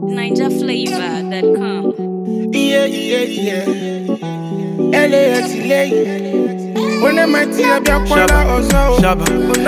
NigerFlavor.com. Yeah. LAX late. When I might see a black water or so. Shabba.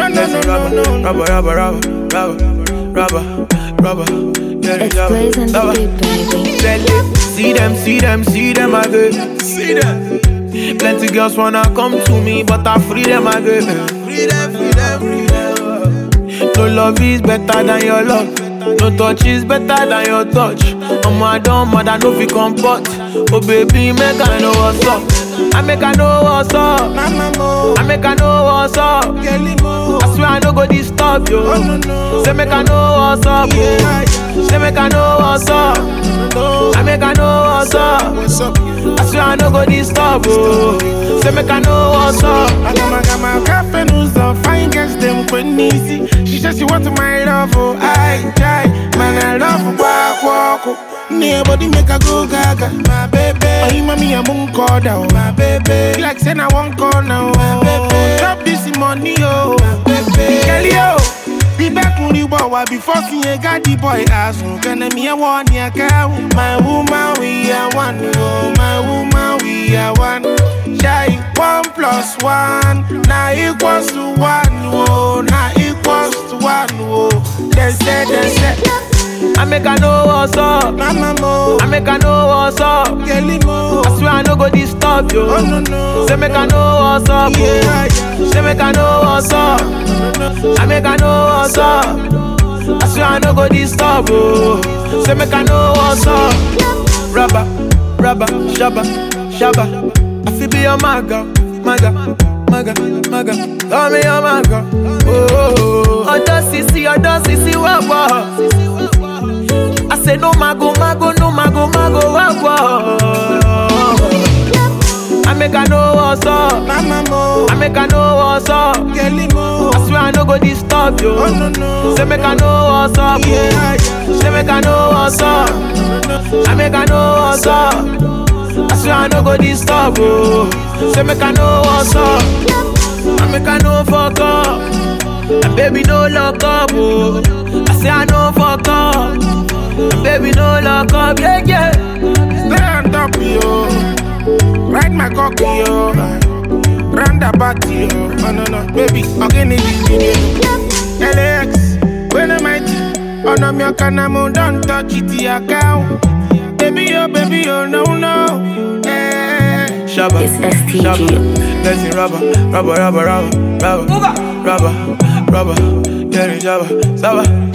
No. Rubber. It's Blaze and the Beat, baby. See them again. See them. Plenty girls wanna come to me, but I free them again. Free them. No love is better than your love. No touch is better than your touch. I don't mad, I know fi comport. Oh baby, make I know what's up. I make I know what's up. I make I know what's up. I swear I no go disturb you. Say make I know what's up. Say make I know what's up. I make I know what's up. I swear I no go disturb you. Say make I know what's up. I got my cafe news on fine girls them quite easy. She says she wants my love, oh I try. Man I love walk. Nobody make a go gaga, my baby. Oh, mommy, I won't call down, my baby. Like saying I won't call now, my baby. Drop this money, oh, my baby. Kelly, oh, be back when you bought before seeing a gaddy boy ass. Can I me a one year cow? My woman, we are one, oh, my woman, we are one. Shy 1+1, now equals to 1, oh, now equals to 1, oh. They said. I make I know what's up. I make I know what's up. I swear I no go disturb you. Say make I know what's up. Say make I know what's up. I make I know what's up. I swear I no go disturb you. Say make I know what's up. Rubber, shabba. I feel be your maga. Call me your maga. Oh, Odosisi, what? I say no mago, wow. I make I know what's up. I make I know what's up. I swear I no go disturb you. Say make I know what's up. Say make I know what's up. I make I know what's up. I swear I no go disturb you. Say make I know what's up. I make I know fuck up. And baby no lock up. Oh. I say I know fuck up. Baby, no lock up, yeah. Stay on top, yo. Ride my cocky, yo. Round the body, yo. No, baby, again in this video. LAX, when I'm at you. Oh, no, me can I'm don't touch it, your cow. Baby, oh, no. Shabba, It's STG. Let's rubber. Yeah, Shabba.